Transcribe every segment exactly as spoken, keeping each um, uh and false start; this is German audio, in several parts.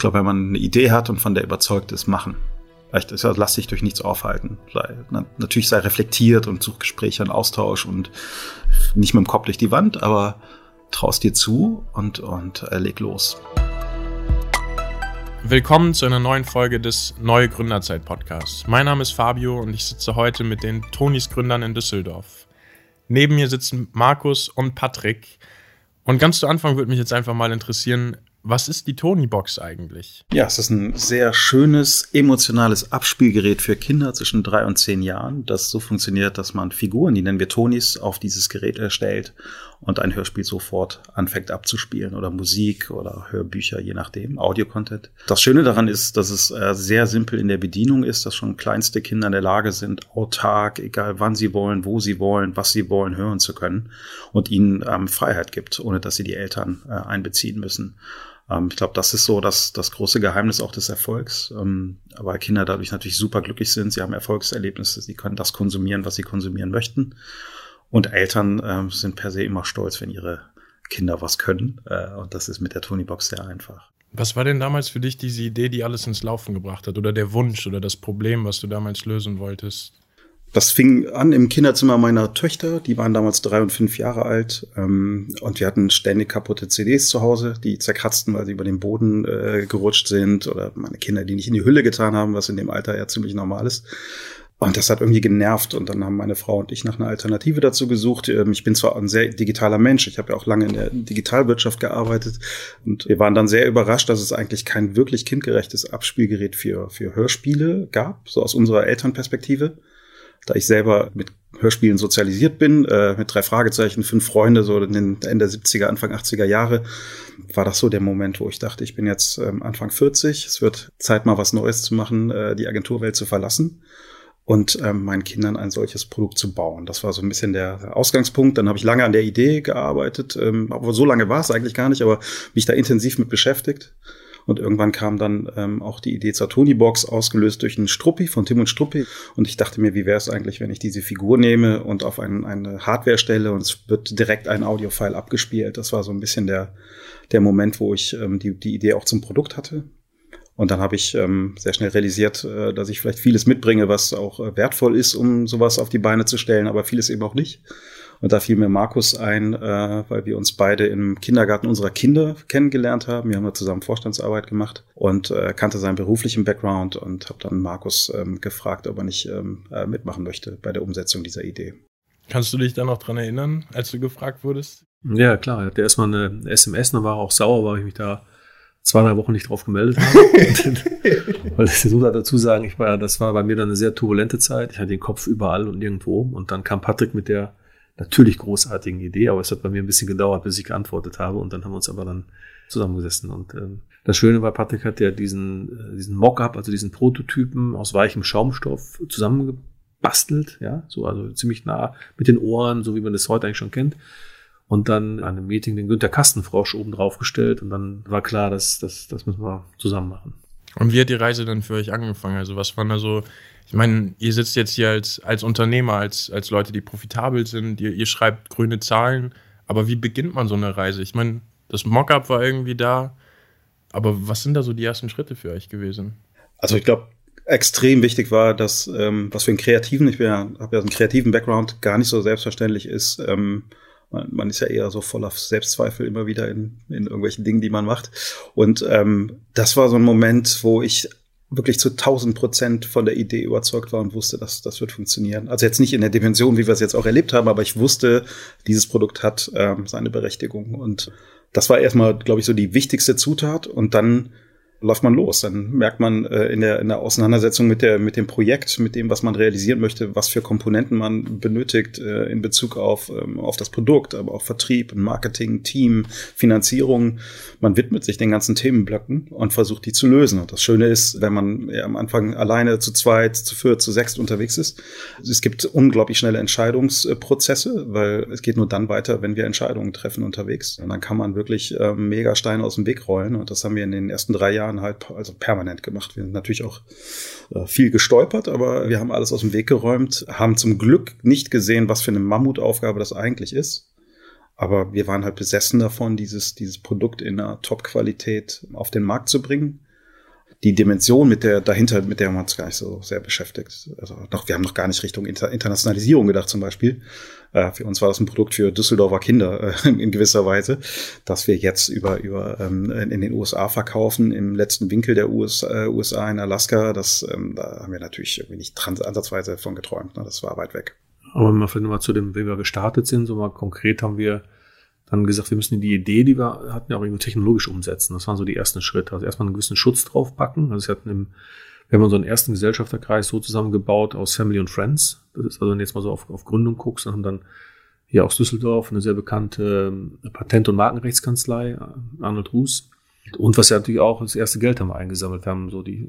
glaube, wenn man eine Idee hat und von der überzeugt ist, machen. Vielleicht ist ja, lass dich durch nichts aufhalten. Sei, na, natürlich sei reflektiert und such Gespräche und Austausch und nicht mit dem Kopf durch die Wand, aber traust dir zu und, und äh, leg los. Willkommen zu einer neuen Folge des Neue Gründerzeit Podcasts. Mein Name ist Fabio und ich sitze heute mit den Tonys Gründern in Düsseldorf. Neben mir sitzen Markus und Patrick. Und ganz zu Anfang würde mich jetzt einfach mal interessieren, was ist die Tony-Box eigentlich? Ja, es ist ein sehr schönes, emotionales Abspielgerät für Kinder zwischen drei und zehn Jahren, das so funktioniert, dass man Figuren, die nennen wir Tonys, auf dieses Gerät erstellt und ein Hörspiel sofort anfängt abzuspielen oder Musik oder Hörbücher, je nachdem, Audio-Content. Das Schöne daran ist, dass es äh, sehr simpel in der Bedienung ist, dass schon kleinste Kinder in der Lage sind, autark, egal wann sie wollen, wo sie wollen, was sie wollen, hören zu können und ihnen ähm, Freiheit gibt, ohne dass sie die Eltern äh, einbeziehen müssen. Ich glaube, das ist so das, das große Geheimnis auch des Erfolgs, ähm, weil Kinder dadurch natürlich super glücklich sind. Sie haben Erfolgserlebnisse, sie können das konsumieren, was sie konsumieren möchten. Und Eltern ähm, sind per se immer stolz, wenn ihre Kinder was können. Äh, und das ist mit der Tony-Box sehr einfach. Was war denn damals für dich diese Idee, die alles ins Laufen gebracht hat? Oder der Wunsch oder das Problem, was du damals lösen wolltest? Das fing an im Kinderzimmer meiner Töchter. Die waren damals drei und fünf Jahre alt. Ähm, und wir hatten ständig kaputte C Ds zu Hause, die zerkratzten, weil sie über den Boden äh, gerutscht sind. Oder meine Kinder, die nicht in die Hülle getan haben, was in dem Alter ja ziemlich normal ist. Und das hat irgendwie genervt. Und dann haben meine Frau und ich nach einer Alternative dazu gesucht. Ähm, ich bin zwar ein sehr digitaler Mensch. Ich habe ja auch lange in der Digitalwirtschaft gearbeitet. Und wir waren dann sehr überrascht, dass es eigentlich kein wirklich kindgerechtes Abspielgerät für, für Hörspiele gab. So aus unserer Elternperspektive. Da ich selber mit Hörspielen sozialisiert bin, äh, mit drei Fragezeichen, fünf Freunde, so in den Ende siebziger, Anfang achtziger Jahre, war das so der Moment, wo ich dachte, ich bin jetzt ähm, Anfang vierzig, es wird Zeit, mal was Neues zu machen, äh, die Agenturwelt zu verlassen und ähm, meinen Kindern ein solches Produkt zu bauen. Das war so ein bisschen der Ausgangspunkt. Dann habe ich lange an der Idee gearbeitet, ähm, aber so lange war es eigentlich gar nicht, aber mich da intensiv mit beschäftigt. Und irgendwann kam dann ähm, auch die Idee zur Tony-Box, ausgelöst durch einen Struppi von Tim und Struppi. Und ich dachte mir, wie wäre es eigentlich, wenn ich diese Figur nehme und auf ein, eine Hardware stelle und es wird direkt ein Audiofile abgespielt. Das war so ein bisschen der der Moment, wo ich ähm, die, die Idee auch zum Produkt hatte. Und dann habe ich ähm, sehr schnell realisiert, äh, dass ich vielleicht vieles mitbringe, was auch äh, wertvoll ist, um sowas auf die Beine zu stellen, aber vieles eben auch nicht. Und da fiel mir Markus ein, äh, weil wir uns beide im Kindergarten unserer Kinder kennengelernt haben. Wir haben ja zusammen Vorstandsarbeit gemacht und äh, kannte seinen beruflichen Background und habe dann Markus ähm, gefragt, ob er nicht ähm, äh, mitmachen möchte bei der Umsetzung dieser Idee. Kannst du dich da noch dran erinnern, als du gefragt wurdest? Ja, klar. Er hatte erstmal eine S M S, dann war er auch sauer, weil ich mich da zwei, drei Wochen nicht drauf gemeldet habe. Weil ich muss dazu sagen, ich war, das war bei mir dann eine sehr turbulente Zeit. Ich hatte den Kopf überall und nirgendwo. Und dann kam Patrick mit der natürlich großartigen Idee, aber es hat bei mir ein bisschen gedauert, bis ich geantwortet habe. Und dann haben wir uns aber dann zusammengesessen. Und ähm, das Schöne war, Patrick hat ja diesen, äh, diesen Mock-up, also diesen Prototypen aus weichem Schaumstoff zusammengebastelt. Ja, so also ziemlich nah mit den Ohren, so wie man das heute eigentlich schon kennt. Und dann an einem Meeting den Günter Kastenfrosch oben drauf gestellt. Und dann war klar, dass das, das müssen wir zusammen machen. Und wie hat die Reise dann für euch angefangen? Also was waren da so, ich meine, ihr sitzt jetzt hier als, als Unternehmer, als, als Leute, die profitabel sind, ihr, ihr schreibt grüne Zahlen, aber wie beginnt man so eine Reise? Ich meine, das Mockup war irgendwie da, aber was sind da so die ersten Schritte für euch gewesen? Also ich glaube, extrem wichtig war, dass, ähm, was für einen Kreativen, ich ja, habe ja einen kreativen Background, gar nicht so selbstverständlich ist, ähm, Man, man ist ja eher so voller Selbstzweifel immer wieder in, in irgendwelchen Dingen, die man macht. Und ähm, das war so ein Moment, wo ich wirklich zu tausend Prozent von der Idee überzeugt war und wusste, dass das wird funktionieren. Also jetzt nicht in der Dimension, wie wir es jetzt auch erlebt haben, aber ich wusste, dieses Produkt hat ähm, seine Berechtigung. Und das war erstmal, glaube ich, so die wichtigste Zutat. Und dann läuft man los. Dann merkt man äh, in der in der Auseinandersetzung mit der mit dem Projekt, mit dem, was man realisieren möchte, was für Komponenten man benötigt äh, in Bezug auf ähm, auf das Produkt, aber auch Vertrieb, Marketing, Team, Finanzierung. Man widmet sich den ganzen Themenblöcken und versucht, die zu lösen. Und das Schöne ist, wenn man ja, am Anfang alleine zu zweit, zu viert, zu sechst unterwegs ist, es gibt unglaublich schnelle Entscheidungsprozesse, weil es geht nur dann weiter, wenn wir Entscheidungen treffen unterwegs. Und dann kann man wirklich äh, Megasteine aus dem Weg rollen. Und das haben wir in den ersten drei Jahren halt also permanent gemacht. Wir sind natürlich auch äh, viel gestolpert, aber wir haben alles aus dem Weg geräumt, haben zum Glück nicht gesehen, was für eine Mammutaufgabe das eigentlich ist. Aber wir waren halt besessen davon, dieses, dieses Produkt in einer Top-Qualität auf den Markt zu bringen. die Dimension mit der dahinter, mit der haben wir uns gar nicht so sehr beschäftigt. Also noch, wir haben noch gar nicht Richtung Inter- Internationalisierung gedacht zum Beispiel. Äh, für uns war das ein Produkt für Düsseldorfer Kinder äh, in gewisser Weise, dass wir jetzt über über ähm, in den U S A verkaufen, im letzten Winkel der U S A, äh, U S A in Alaska. Das ähm, da haben wir natürlich irgendwie nicht trans- ansatzweise von geträumt. Ne? Das war weit weg. Aber wenn wir vielleicht mal zu dem, wie wir gestartet sind, so mal konkret haben wir dann gesagt, wir müssen die Idee, die wir hatten, ja auch irgendwie technologisch umsetzen. Das waren so die ersten Schritte. Also erstmal einen gewissen Schutz draufpacken. Also wir hatten im, wir haben unseren ersten Gesellschafterkreis so zusammengebaut aus Family und Friends. Das ist also, wenn du jetzt mal so auf, auf Gründung guckst, dann haben dann hier aus Düsseldorf eine sehr bekannte Patent- und Markenrechtskanzlei, Arnold Ruß. Und was ja natürlich auch, das erste Geld haben wir eingesammelt. Wir haben so die,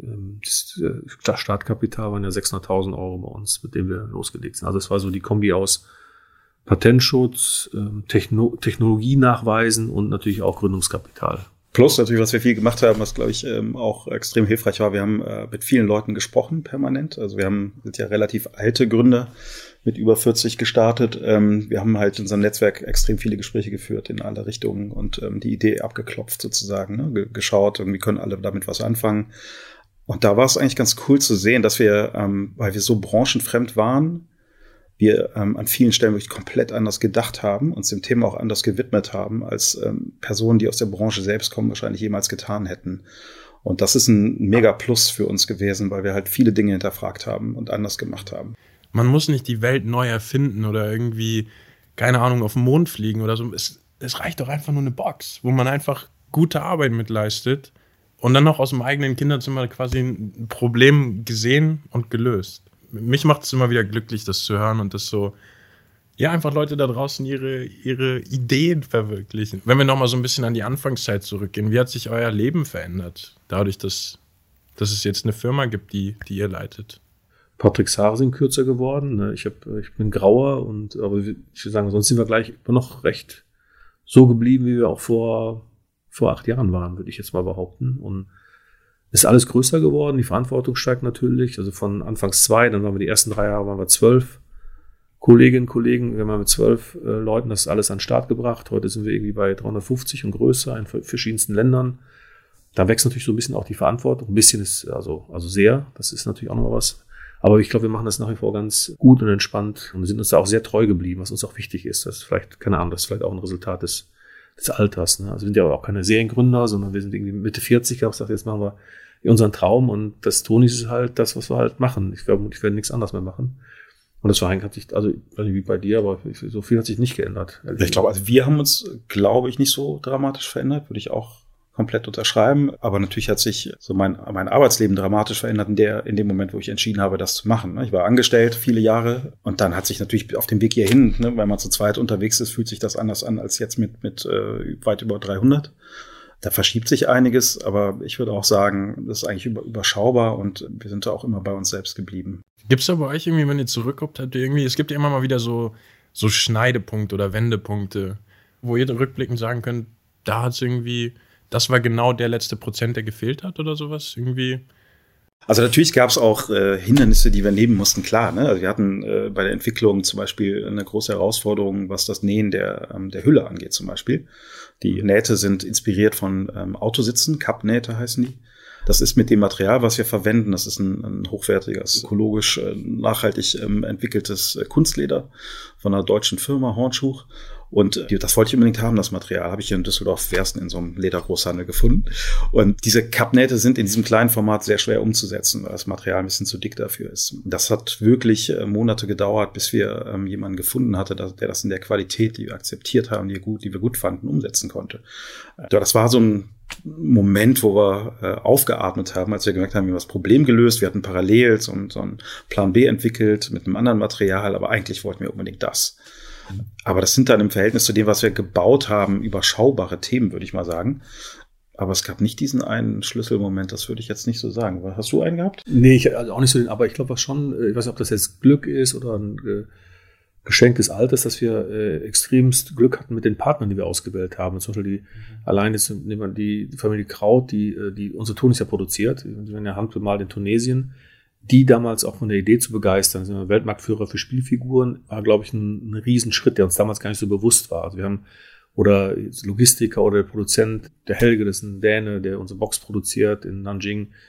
das Startkapital waren ja sechshunderttausend Euro bei uns, mit dem wir losgelegt sind. Also es war so die Kombi aus Patentschutz, Techno- Technologie nachweisen und natürlich auch Gründungskapital. Plus natürlich, was wir viel gemacht haben, was, glaube ich, auch extrem hilfreich war, wir haben mit vielen Leuten gesprochen permanent. Also wir haben, sind ja relativ alte Gründer mit über vierzig gestartet. Wir haben halt in unserem Netzwerk extrem viele Gespräche geführt in alle Richtungen und die Idee abgeklopft sozusagen, ne? Geschaut, irgendwie können alle damit was anfangen. Und da war es eigentlich ganz cool zu sehen, dass wir, weil wir so branchenfremd waren, wir ähm, an vielen Stellen wirklich komplett anders gedacht haben, uns dem Thema auch anders gewidmet haben, als ähm, Personen, die aus der Branche selbst kommen, wahrscheinlich jemals getan hätten. Und das ist ein mega Plus für uns gewesen, weil wir halt viele Dinge hinterfragt haben und anders gemacht haben. Man muss nicht die Welt neu erfinden oder irgendwie, keine Ahnung, auf den Mond fliegen oder so. Es, es reicht doch einfach nur eine Box, wo man einfach gute Arbeit mitleistet und dann noch aus dem eigenen Kinderzimmer quasi ein Problem gesehen und gelöst. Mich macht es immer wieder glücklich, das zu hören und das so, ja, einfach Leute da draußen ihre, ihre Ideen verwirklichen. Wenn wir nochmal so ein bisschen an die Anfangszeit zurückgehen, wie hat sich euer Leben verändert? Dadurch, dass, dass es jetzt eine Firma gibt, die, die ihr leitet. Patrick's Haare sind kürzer geworden. Ich, hab, ich bin grauer, und aber ich würde sagen, sonst sind wir gleich immer noch recht so geblieben, wie wir auch vor, vor acht Jahren waren, würde ich jetzt mal behaupten. Und ist alles größer geworden, die Verantwortung steigt natürlich, also von anfangs zwei, dann waren wir die ersten drei Jahre, waren wir zwölf Kolleginnen und Kollegen, wir haben mit zwölf äh, Leuten das alles an den Start gebracht, heute sind wir irgendwie bei dreihundertfünfzig und größer in verschiedensten Ländern. Da wächst natürlich so ein bisschen auch die Verantwortung, ein bisschen ist, also, also sehr, das ist natürlich auch noch was, aber ich glaube, wir machen das nach wie vor ganz gut und entspannt und sind uns da auch sehr treu geblieben, was uns auch wichtig ist, das ist vielleicht, keine Ahnung, das ist vielleicht auch ein Resultat des, des Alters, ne? Also wir sind ja auch keine Seriengründer, sondern wir sind irgendwie Mitte vierzig, ich habe gesagt, jetzt machen wir unseren Traum, und das Tonis ist halt das, was wir halt machen. Ich werde, ich werde nichts anderes mehr machen. Und das Verein hat sich, also ich weiß nicht wie bei dir, aber so viel hat sich nicht geändert. Ich glaube, also wir haben uns, glaube ich, nicht so dramatisch verändert, würde ich auch komplett unterschreiben. Aber natürlich hat sich so mein, mein Arbeitsleben dramatisch verändert in der, in dem Moment, wo ich entschieden habe, das zu machen. Ich war angestellt viele Jahre, und dann hat sich natürlich auf dem Weg hierhin, ne, wenn man zu zweit unterwegs ist, fühlt sich das anders an als jetzt mit, mit äh, weit über dreihundert. Da verschiebt sich einiges, aber ich würde auch sagen, das ist eigentlich überschaubar, und wir sind da auch immer bei uns selbst geblieben. Gibt es da bei euch irgendwie, wenn ihr zurückguckt, habt ihr irgendwie, es gibt ja immer mal wieder so, so Schneidepunkte oder Wendepunkte, wo ihr rückblickend sagen könnt, da hat es irgendwie, das war genau der letzte Prozent, der gefehlt hat oder sowas irgendwie? Also natürlich gab es auch äh, Hindernisse, die wir nehmen mussten, klar. Ne? Also wir hatten äh, bei der Entwicklung zum Beispiel eine große Herausforderung, was das Nähen der, ähm, der Hülle angeht zum Beispiel. Die Nähte sind inspiriert von ähm, Autositzen, Cup-Nähte heißen die. Das ist mit dem Material, was wir verwenden, das ist ein, ein hochwertiges, ökologisch äh, nachhaltig ähm, entwickeltes äh, Kunstleder von einer deutschen Firma, Hornschuch. Und äh, das wollte ich unbedingt haben, das Material. Habe ich hier in Düsseldorf-Wersten in so einem Ledergroßhandel gefunden. Und diese Cup-Nähte sind in diesem kleinen Format sehr schwer umzusetzen, weil das Material ein bisschen zu dick dafür ist. Das hat wirklich äh, Monate gedauert, bis wir ähm, jemanden gefunden hatte, der, der das in der Qualität, die wir akzeptiert haben, die, gut, die wir gut fanden, umsetzen konnte. Äh, das war so ein Moment, wo wir äh, aufgeatmet haben, als wir gemerkt haben, wir haben das Problem gelöst. Wir hatten parallel so, so einen Plan B entwickelt mit einem anderen Material, aber eigentlich wollten wir unbedingt das. Aber das sind dann im Verhältnis zu dem, was wir gebaut haben, überschaubare Themen, würde ich mal sagen. Aber es gab nicht diesen einen Schlüsselmoment, das würde ich jetzt nicht so sagen. Hast du einen gehabt? Nee, ich, also auch nicht so den, aber ich glaube schon, ich weiß nicht, ob das jetzt Glück ist oder ein äh, Geschenk des Alters, dass wir äh, extremst Glück hatten mit den Partnern, die wir ausgewählt haben. Zum Beispiel die, mhm. allein jetzt nehmen wir die, die Familie Kraut, die, die unsere Tonis ja produziert, die werden ja handbemalt in Tunesien. Die damals auch von der Idee zu begeistern, sind wir Weltmarktführer für Spielfiguren, war, glaube ich, ein, ein Riesenschritt, der uns damals gar nicht so bewusst war. Also wir haben, oder Logistiker oder der Produzent, der Helge, das ist ein Däne, der unsere Box produziert in Nanjing,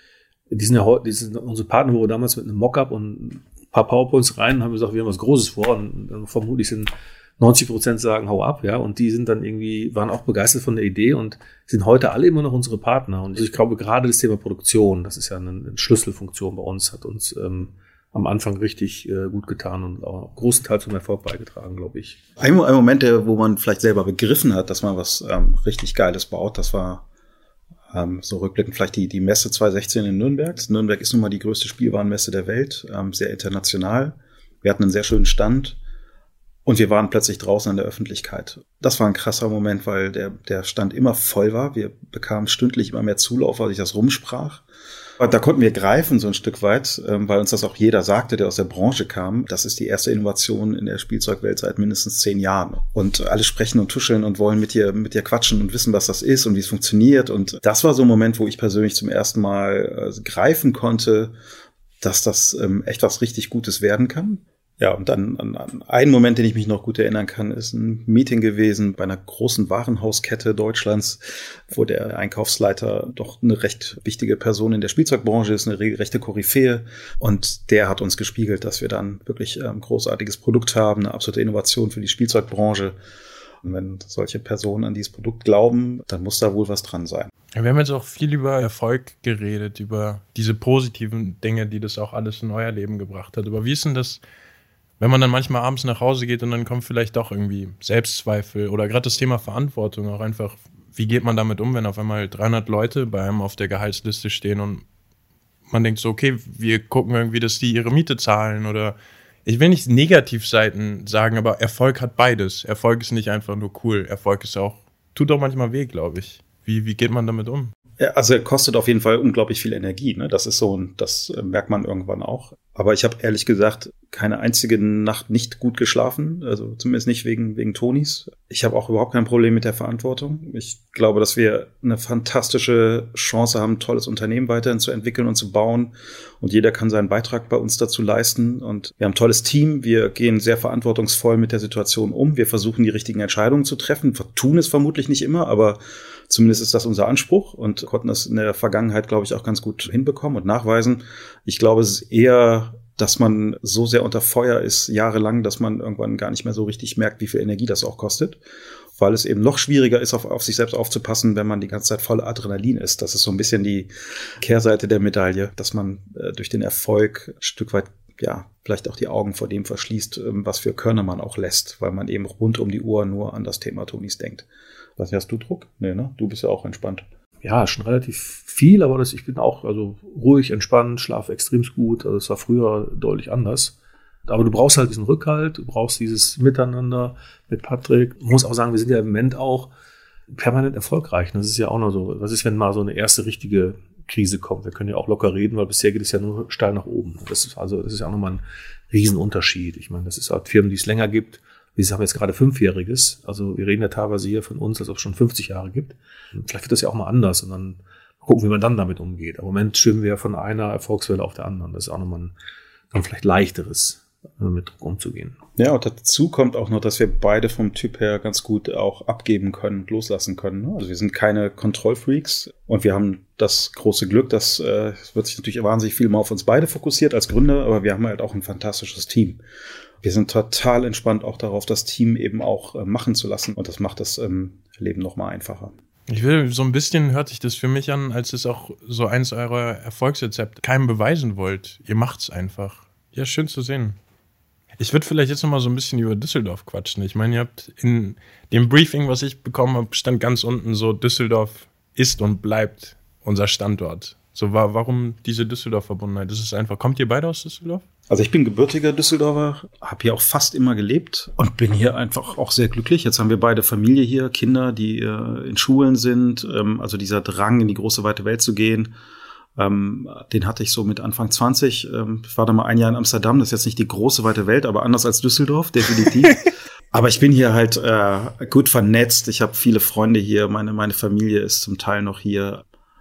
Die sind ja heute, die sind unsere Partner, wo wir damals mit einem Mockup und ein paar PowerPoints rein, haben wir gesagt, wir haben was Großes vor und dann vermutlich sind neunzig Prozent sagen, hau ab, ja, und die sind dann irgendwie, waren auch begeistert von der Idee und sind heute alle immer noch unsere Partner. Und ich glaube, gerade das Thema Produktion, das ist ja eine, eine Schlüsselfunktion bei uns, hat uns ähm, am Anfang richtig äh, gut getan und auch einen großen Teil zum Erfolg beigetragen, glaube ich. Ein, ein Moment, der, wo man vielleicht selber begriffen hat, dass man was ähm, richtig Geiles baut, das war ähm, so rückblickend vielleicht die, die Messe zwanzig sechzehn in Nürnberg. Nürnberg ist nun mal die größte Spielwarenmesse der Welt, ähm, sehr international. Wir hatten einen sehr schönen Stand. Und wir waren plötzlich draußen in der Öffentlichkeit. Das war ein krasser Moment, weil der, der Stand immer voll war. Wir bekamen stündlich immer mehr Zulauf, weil sich das rumsprach. Und da konnten wir greifen so ein Stück weit, weil uns das auch jeder sagte, der aus der Branche kam. Das ist die erste Innovation in der Spielzeugwelt seit mindestens zehn Jahren. Und alle sprechen und tuscheln und wollen mit dir, mit dir quatschen und wissen, was das ist und wie es funktioniert. Und das war so ein Moment, wo ich persönlich zum ersten Mal greifen konnte, dass das echt was richtig Gutes werden kann. Ja, und dann an, an einen Moment, den ich mich noch gut erinnern kann, ist ein Meeting gewesen bei einer großen Warenhauskette Deutschlands, wo der Einkaufsleiter doch eine recht wichtige Person in der Spielzeugbranche ist, eine rechte Koryphäe. Und der hat uns gespiegelt, dass wir dann wirklich ein ähm, großartiges Produkt haben, eine absolute Innovation für die Spielzeugbranche. Und wenn solche Personen an dieses Produkt glauben, dann muss da wohl was dran sein. Ja, wir haben jetzt auch viel über Erfolg geredet, über diese positiven Dinge, die das auch alles in euer Leben gebracht hat. Aber wie ist denn das, wenn man dann manchmal abends nach Hause geht und dann kommt vielleicht doch irgendwie Selbstzweifel oder gerade das Thema Verantwortung auch einfach, wie geht man damit um, wenn auf einmal dreihundert Leute bei einem auf der Gehaltsliste stehen und man denkt so, okay, wir gucken irgendwie, dass die ihre Miete zahlen oder ich will nicht Negativseiten sagen, aber Erfolg hat beides. Erfolg ist nicht einfach nur cool, Erfolg ist auch, tut auch manchmal weh, glaube ich. Wie, wie geht man damit um? Ja, also er kostet auf jeden Fall unglaublich viel Energie, ne? Das ist so, das merkt man irgendwann auch. Aber ich habe ehrlich gesagt keine einzige Nacht nicht gut geschlafen, also zumindest nicht wegen wegen Tonis. Ich habe auch überhaupt kein Problem mit der Verantwortung. Ich glaube, dass wir eine fantastische Chance haben, ein tolles Unternehmen weiterhin zu entwickeln und zu bauen. Und jeder kann seinen Beitrag bei uns dazu leisten. Und wir haben ein tolles Team. Wir gehen sehr verantwortungsvoll mit der Situation um. Wir versuchen, die richtigen Entscheidungen zu treffen. Wir tun es vermutlich nicht immer, aber zumindest ist das unser Anspruch und konnten das in der Vergangenheit, glaube ich, auch ganz gut hinbekommen und nachweisen. Ich glaube, es ist eher, dass man so sehr unter Feuer ist, jahrelang, dass man irgendwann gar nicht mehr so richtig merkt, wie viel Energie das auch kostet. Weil es eben noch schwieriger ist, auf, auf sich selbst aufzupassen, wenn man die ganze Zeit voller Adrenalin ist. Das ist so ein bisschen die Kehrseite der Medaille, dass man äh, durch den Erfolg ein Stück weit, ja, vielleicht auch die Augen vor dem verschließt, ähm, was für Körner man auch lässt, weil man eben rund um die Uhr nur an das Thema Tonis denkt. Was, hast du Druck? Nee, ne? Du bist ja auch entspannt. Ja, schon relativ viel, aber das, ich bin auch also ruhig, entspannt, schlafe extrem gut. Also es war früher deutlich anders. Aber du brauchst halt diesen Rückhalt, du brauchst dieses Miteinander mit Patrick. Ich muss auch sagen, wir sind ja im Moment auch permanent erfolgreich. Das ist ja auch noch so. Was ist, wenn mal so eine erste richtige Krise kommt? Wir können ja auch locker reden, weil bisher geht es ja nur steil nach oben. Das ist also, das ist ja auch nochmal ein Riesenunterschied. Ich meine, das ist halt Firmen, die es länger gibt. Wir haben jetzt gerade Fünfjähriges. Also wir reden ja teilweise hier von uns, als ob es schon fünfzig Jahre gibt. Vielleicht wird das ja auch mal anders und dann gucken, wie man dann damit umgeht. Aber im Moment schwimmen wir ja von einer Erfolgswelle auf der anderen. Das ist auch nochmal ein dann vielleicht leichteres, mit Druck umzugehen. Ja, und dazu kommt auch noch, dass wir beide vom Typ her ganz gut auch abgeben können, loslassen können. Also wir sind keine Kontrollfreaks und wir haben das große Glück, dass äh, es wird sich natürlich wahnsinnig viel mal auf uns beide fokussiert als Gründer, aber wir haben halt auch ein fantastisches Team. Wir sind total entspannt auch darauf, das Team eben auch äh, machen zu lassen und das macht das ähm, Leben noch mal einfacher. Ich will, so ein bisschen hört sich das für mich an, als es auch so eins eurer Erfolgsrezepte keinem beweisen wollt. Ihr macht's einfach. Ja, schön zu sehen. Ich würde vielleicht jetzt noch mal so ein bisschen über Düsseldorf quatschen. Ich meine, ihr habt in dem Briefing, was ich bekommen habe, stand ganz unten so, Düsseldorf ist und bleibt unser Standort. So, war, warum diese Düsseldorf-Verbundenheit? Das ist einfach, kommt ihr beide aus Düsseldorf? Also ich bin gebürtiger Düsseldorfer, habe hier auch fast immer gelebt und bin hier einfach auch sehr glücklich. Jetzt haben wir beide Familie hier, Kinder, die äh, in Schulen sind. Ähm, also dieser Drang, in die große, weite Welt zu gehen, ähm, den hatte ich so mit Anfang zwanzig. Ähm, ich war da mal ein Jahr in Amsterdam, das ist jetzt nicht die große, weite Welt, aber anders als Düsseldorf, definitiv. Aber ich bin hier halt äh, gut vernetzt. Ich habe viele Freunde hier, meine, meine Familie ist zum Teil noch hier.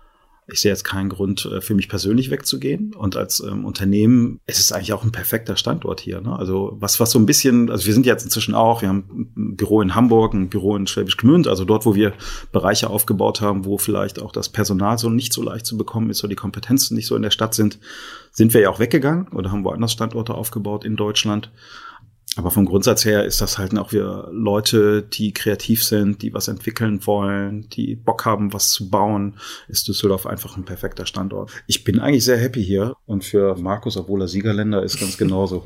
Ich sehe jetzt keinen Grund für mich persönlich wegzugehen. Und als ähm, Unternehmen ist es eigentlich auch ein perfekter Standort hier. Ne? Also was, was so ein bisschen, also wir sind jetzt inzwischen auch, wir haben ein Büro in Hamburg, ein Büro in Schwäbisch Gmünd, also dort, wo wir Bereiche aufgebaut haben, wo vielleicht auch das Personal so nicht so leicht zu bekommen ist, oder die Kompetenzen nicht so in der Stadt sind, sind wir ja auch weggegangen oder haben woanders Standorte aufgebaut in Deutschland. Aber vom Grundsatz her ist das halt auch wir Leute, die kreativ sind, die was entwickeln wollen, die Bock haben, was zu bauen, ist Düsseldorf einfach ein perfekter Standort. Ich bin eigentlich sehr happy hier und für Markus, obwohl er Siegerländer ist, ganz genauso.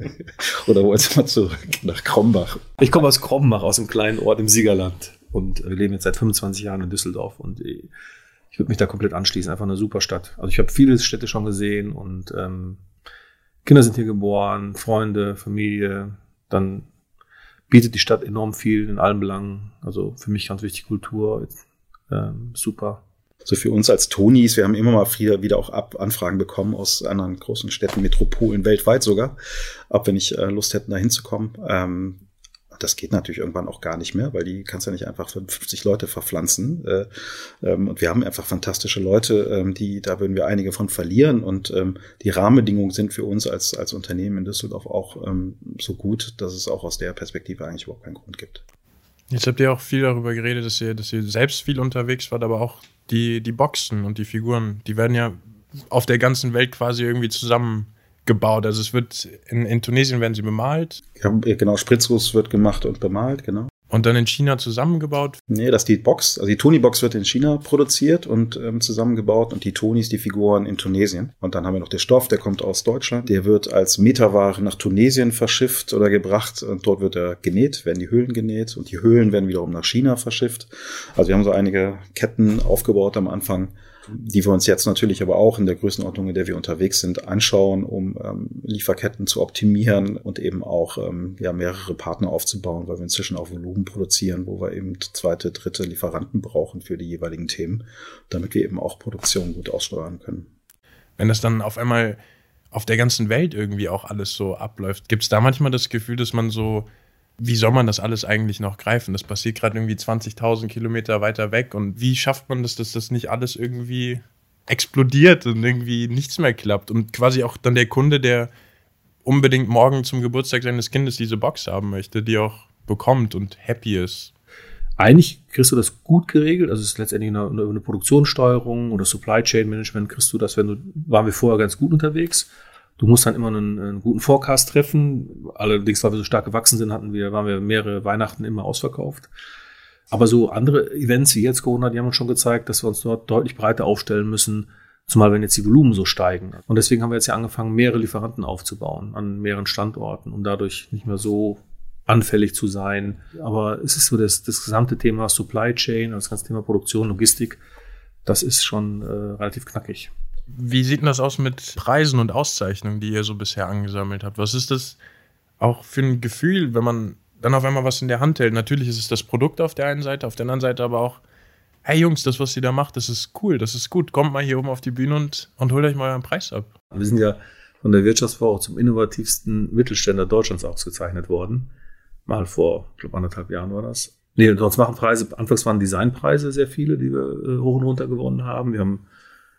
Oder wo jetzt mal zurück nach Krombach? Ich komme aus Krombach, aus einem kleinen Ort im Siegerland und wir leben jetzt seit fünfundzwanzig Jahren in Düsseldorf und ich würde mich da komplett anschließen. Einfach eine super Stadt. Also ich habe viele Städte schon gesehen und ähm, Kinder sind hier geboren, Freunde, Familie, dann bietet die Stadt enorm viel in allen Belangen. Also für mich ganz wichtig Kultur, ähm, super. So für uns als Tonis, wir haben immer mal wieder, wieder auch Ab- Anfragen bekommen aus anderen großen Städten, Metropolen, weltweit sogar, ob wir nicht äh, Lust hätten, da hinzukommen. Ähm, Das geht natürlich irgendwann auch gar nicht mehr, weil die kannst ja nicht einfach für fünfzig Leute verpflanzen. Äh, ähm, und wir haben einfach fantastische Leute, ähm, die, da würden wir einige von verlieren. Und ähm, die Rahmenbedingungen sind für uns als, als Unternehmen in Düsseldorf auch ähm, so gut, dass es auch aus der Perspektive eigentlich überhaupt keinen Grund gibt. Jetzt habt ihr auch viel darüber geredet, dass ihr, dass ihr selbst viel unterwegs wart, aber auch die, die Boxen und die Figuren, die werden ja auf der ganzen Welt quasi irgendwie zusammen gebaut. Also es wird, in, in Tunesien werden sie bemalt. Ja, genau, Spritzguss wird gemacht und bemalt, genau. Und dann in China zusammengebaut? Nee, das ist die Box. Also die Toni-Box wird in China produziert und ähm, zusammengebaut und die Tonis, die Figuren in Tunesien. Und dann haben wir noch den Stoff, der kommt aus Deutschland. Der wird als Metaware nach Tunesien verschifft oder gebracht und dort wird er genäht, werden die Höhlen genäht und die Höhlen werden wiederum nach China verschifft. Also wir haben so einige Ketten aufgebaut am Anfang, die wir uns jetzt natürlich aber auch in der Größenordnung, in der wir unterwegs sind, anschauen, um ähm, Lieferketten zu optimieren und eben auch ähm, ja mehrere Partner aufzubauen, weil wir inzwischen auch Volumen produzieren, wo wir eben zweite, dritte Lieferanten brauchen für die jeweiligen Themen, damit wir eben auch Produktion gut aussteuern können. Wenn das dann auf einmal auf der ganzen Welt irgendwie auch alles so abläuft, gibt es da manchmal das Gefühl, dass man so, wie soll man das alles eigentlich noch greifen? Das passiert gerade irgendwie zwanzigtausend Kilometer weiter weg. Und wie schafft man das, dass das nicht alles irgendwie explodiert und irgendwie nichts mehr klappt? Und quasi auch dann der Kunde, der unbedingt morgen zum Geburtstag seines Kindes diese Box haben möchte, die auch bekommt und happy ist. Eigentlich kriegst du das gut geregelt. Also es ist letztendlich eine, eine Produktionssteuerung oder Supply Chain Management kriegst du das, wenn du, waren wir vorher ganz gut unterwegs. Du musst dann immer einen, einen guten Forecast treffen. Allerdings, weil wir so stark gewachsen sind, hatten wir, waren wir mehrere Weihnachten immer ausverkauft. Aber so andere Events wie jetzt Corona, die haben uns schon gezeigt, dass wir uns dort deutlich breiter aufstellen müssen, zumal wenn jetzt die Volumen so steigen. Und deswegen haben wir jetzt ja angefangen, mehrere Lieferanten aufzubauen an mehreren Standorten, um dadurch nicht mehr so anfällig zu sein. Aber es ist so das, das gesamte Thema Supply Chain, das ganze Thema Produktion, Logistik, das ist schon äh, relativ knackig. Wie sieht denn das aus mit Preisen und Auszeichnungen, die ihr so bisher angesammelt habt? Was ist das auch für ein Gefühl, wenn man dann auf einmal was in der Hand hält? Natürlich ist es das Produkt auf der einen Seite, auf der anderen Seite aber auch, hey Jungs, das, was ihr da macht, das ist cool, das ist gut. Kommt mal hier oben auf die Bühne und, und holt euch mal euren Preis ab. Wir sind ja von der Wirtschaftswoche auch zum innovativsten Mittelständler Deutschlands ausgezeichnet worden. Mal vor, ich glaube, anderthalb Jahren war das. Nee, sonst machen Preise, anfangs waren Designpreise sehr viele, die wir äh, hoch und runter gewonnen haben. Wir haben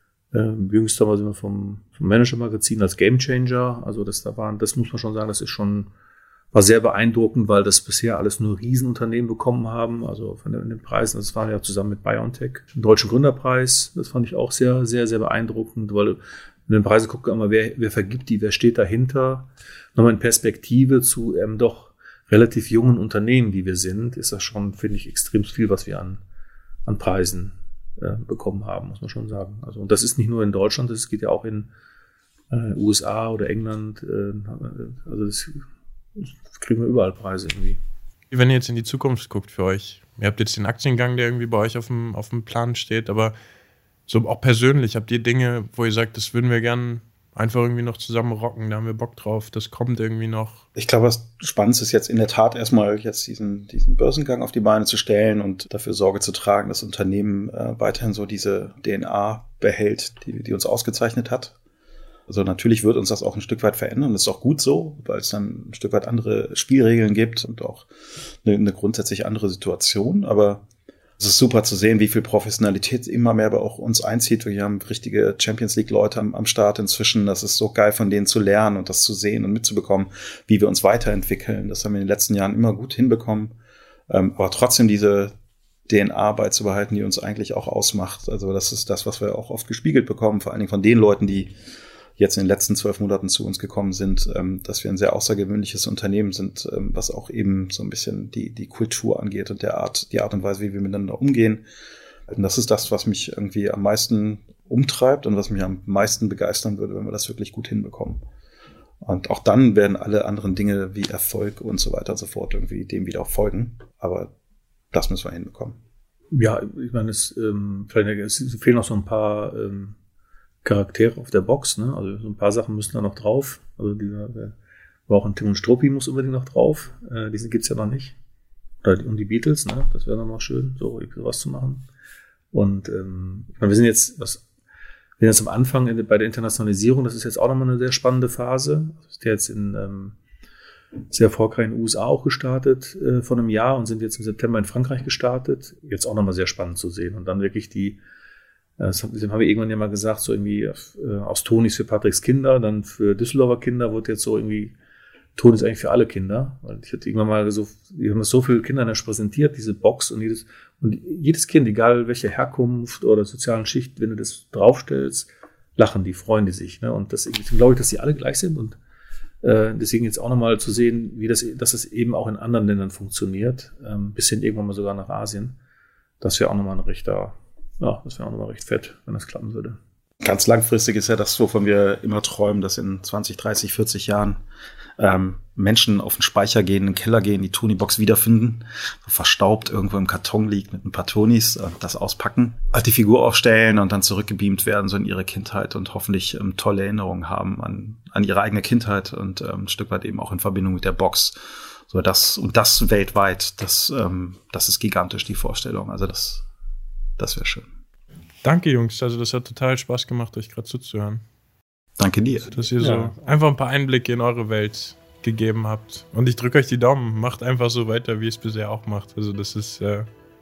Ähm, jüngst haben wir sind wir vom, vom Manager-Magazin als Gamechanger, also das da waren, das muss man schon sagen, das ist schon, war sehr beeindruckend, weil das bisher alles nur Riesenunternehmen bekommen haben, also von den, den Preisen, das waren ja zusammen mit BioNTech, den Deutschen Gründerpreis, das fand ich auch sehr, sehr, sehr beeindruckend, weil in den Preisen guckt man immer, wer, wer vergibt die, wer steht dahinter, nochmal in Perspektive zu ähm, doch relativ jungen Unternehmen, die wir sind, ist das schon, finde ich, extrem viel, was wir an, an Preisen bekommen haben, muss man schon sagen. Also, und das ist nicht nur in Deutschland, das geht ja auch in äh, U S A oder England. Äh, also das, das kriegen wir überall Preise irgendwie. Wenn ihr jetzt in die Zukunft guckt für euch, ihr habt jetzt den Aktiengang, der irgendwie bei euch auf dem, auf dem Plan steht, aber so auch persönlich, habt ihr Dinge, wo ihr sagt, das würden wir gern einfach irgendwie noch zusammen rocken, da haben wir Bock drauf, das kommt irgendwie noch. Ich glaube, was spannend ist jetzt in der Tat erstmal jetzt diesen, diesen Börsengang auf die Beine zu stellen und dafür Sorge zu tragen, dass das Unternehmen äh, weiterhin so diese D N A behält, die, die uns ausgezeichnet hat. Also natürlich wird uns das auch ein Stück weit verändern, das ist auch gut so, weil es dann ein Stück weit andere Spielregeln gibt und auch eine, eine grundsätzlich andere Situation, aber Es ist super zu sehen, wie viel Professionalität immer mehr bei auch uns einzieht. Wir haben richtige Champions League Leute am, am Start inzwischen. Das ist so geil, von denen zu lernen und das zu sehen und mitzubekommen, wie wir uns weiterentwickeln. Das haben wir in den letzten Jahren immer gut hinbekommen. Ähm, aber trotzdem diese D N A beizubehalten, die uns eigentlich auch ausmacht. Also das ist das, was wir auch oft gespiegelt bekommen, vor allen Dingen von den Leuten, die jetzt in den letzten zwölf Monaten zu uns gekommen sind, ähm, dass wir ein sehr außergewöhnliches Unternehmen sind, ähm, was auch eben so ein bisschen die die Kultur angeht und der Art, die Art und Weise, wie wir miteinander umgehen. Und das ist das, was mich irgendwie am meisten umtreibt und was mich am meisten begeistern würde, wenn wir das wirklich gut hinbekommen. Und auch dann werden alle anderen Dinge wie Erfolg und so weiter und so fort irgendwie dem wieder auch folgen. Aber das müssen wir hinbekommen. Ja, ich meine, es, ähm, vielleicht, es fehlen noch so ein paar ähm, Charaktere auf der Box, ne? Also so ein paar Sachen müssen da noch drauf. Also dieser, der, auch ein Tim und Struppi muss unbedingt noch drauf. Äh, diese gibt's ja noch nicht. Oder die, und die Beatles, ne? Das wäre noch mal schön, so sowas zu machen. Und ähm, ich meine, wir sind jetzt, was, wir sind jetzt am Anfang in, bei der Internationalisierung. Das ist jetzt auch nochmal eine sehr spannende Phase. Das ist jetzt in ähm, sehr erfolgreich in den U S A auch gestartet äh, vor einem Jahr und sind jetzt im September in Frankreich gestartet. Jetzt auch nochmal sehr spannend zu sehen. Und dann wirklich die, äh, das haben wir irgendwann ja mal gesagt, so irgendwie äh, aus Tonis für Patricks Kinder, dann für Düsseldorfer Kinder wurde jetzt so irgendwie, Ton ist eigentlich für alle Kinder. Weil ich hatte irgendwann mal so, wir haben das so viele Kindern erst präsentiert, diese Box und jedes, und jedes Kind, egal welche Herkunft oder sozialen Schicht, wenn du das draufstellst, lachen die, freuen die sich. Ne? Und das, glaube ich, dass die alle gleich sind und Äh, deswegen jetzt auch nochmal zu sehen, wie das, dass es eben auch in anderen Ländern funktioniert, ähm, bis hin irgendwann mal sogar nach Asien. Das wäre auch nochmal ein rechter, ja, das wäre auch nochmal recht fett, wenn das klappen würde. Ganz langfristig ist ja das, wovon wir immer träumen, dass in zwanzig, dreißig, vierzig Jahren ähm, Menschen auf den Speicher gehen, in den Keller gehen, die Tony-Box wiederfinden, so verstaubt irgendwo im Karton liegt mit ein paar Tonys, äh, das auspacken, halt die Figur aufstellen und dann zurückgebeamt werden, so in ihre Kindheit und hoffentlich ähm, tolle Erinnerungen haben an, an ihre eigene Kindheit und ähm, ein Stück weit eben auch in Verbindung mit der Box. So das, und das weltweit, das, ähm, das ist gigantisch, die Vorstellung. Also das, das wäre schön. Danke, Jungs. Also das hat total Spaß gemacht, euch gerade zuzuhören. Danke dir. Dass ihr Ja. so einfach ein paar Einblicke in eure Welt gegeben habt. Und ich drücke euch die Daumen. Macht einfach so weiter, wie ihr es bisher auch macht. Also das ist, äh,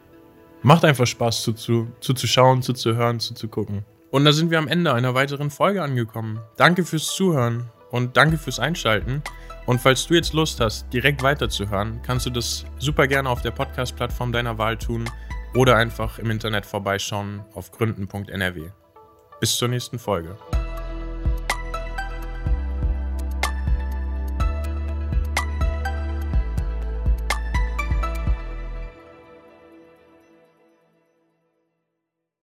macht einfach Spaß zuzuschauen, zu, zu zuzuhören, zuzugucken. Und da sind wir am Ende einer weiteren Folge angekommen. Danke fürs Zuhören und danke fürs Einschalten. Und falls du jetzt Lust hast, direkt weiterzuhören, kannst du das super gerne auf der Podcast-Plattform deiner Wahl tun oder einfach im Internet vorbeischauen auf gründen punkt n r w. Bis zur nächsten Folge.